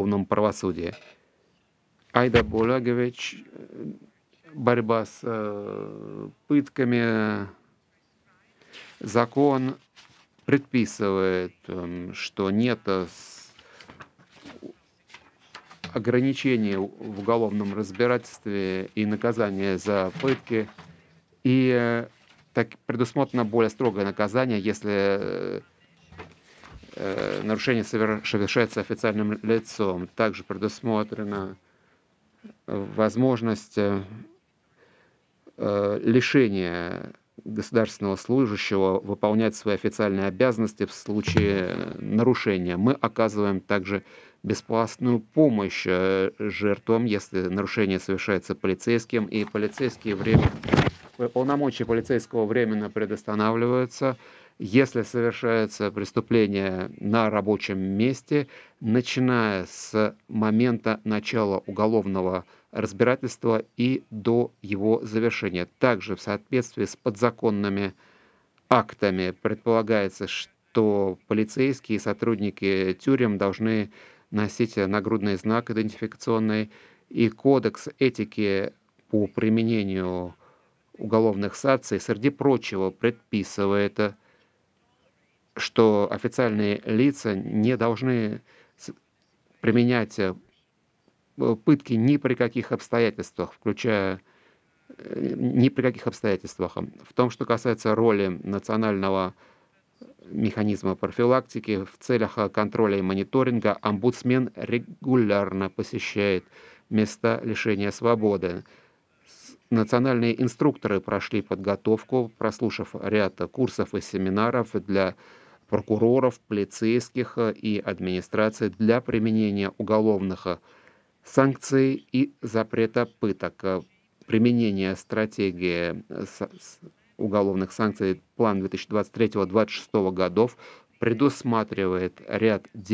уголовном правосудии. Айда Булагович, борьба с пытками. Закон предписывает, что нет ограничений в уголовном разбирательстве и наказания за пытки. И так предусмотрено более строгое наказание, если нарушение совершается официальным лицом. Также предусмотрена возможность лишения государственного служащего выполнять свои официальные обязанности в случае нарушения. Мы оказываем также бесплатную помощь жертвам, если нарушение совершается полицейским, и полномочия полицейского временно предостанавливаются, если совершается преступление на рабочем месте, начиная с момента начала уголовного разбирательства и до его завершения. Также в соответствии с подзаконными актами предполагается, что полицейские и сотрудники тюрем должны носить нагрудный знак идентификационный, и кодекс этики по применению уголовных санкций, среди прочего, предписывает, что официальные лица не должны применять пытки ни при каких обстоятельствах, включая ни при каких обстоятельствах. В том, что касается роли национального механизма профилактики, в целях контроля и мониторинга омбудсмен регулярно посещает места лишения свободы. Национальные инструкторы прошли подготовку, прослушав ряд курсов и семинаров для прокуроров, полицейских и администрации для применения уголовных санкций и запрета пыток. Применение стратегии уголовных санкций план 2023-2026 годов предусматривает ряд